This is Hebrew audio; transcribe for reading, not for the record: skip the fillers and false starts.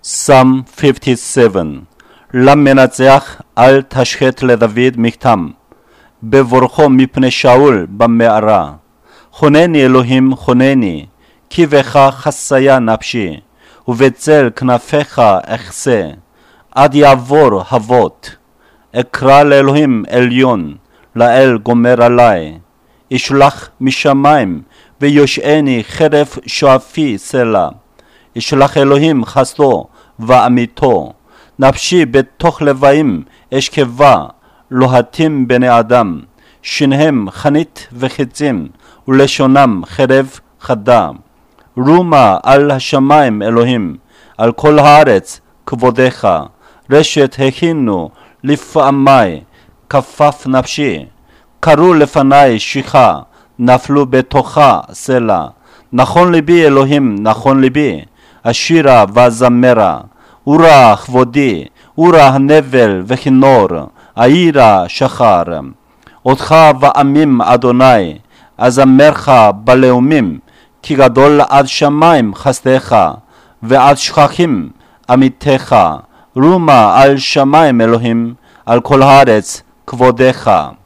Psalm 57 למנצח אל תשחט לדוד מכתם, בבורכו מפני שאול במערה. חונני אלוהים חונני, כי בך חסיה נפשי, ובצל כנפיך אחסה, עד יעבור הבות. אקרא לאלוהים עליון, לאל גומר עלי. ישלח משמיים ויושעני חרף שואפי סלע. ישלח אלוהים חסדו ואמיתו. נפשי בתוך לוויים אשכבה, לוהטים בני אדם. שניהם חנית וחיצים, ולשונם חרב חדה. רומה על השמיים אלוהים, על כל הארץ כבודך. רשת הכינו לפעמי, כפף נפשי. קראו לפני שיחה, נפלו בתוכה סלע. נכון ליבי אלוהים, נכון ליבי, אשירה וזמרה. אורה כבודי, אורה הנבל וכינור, העירה שחר. אותך ועמים אדוני, אזמרך בלאומים, כי גדול עד שמיים חסדך, ועד שכחים אמיתך. רומה על שמיים אלוהים, על כל הארץ כבודך.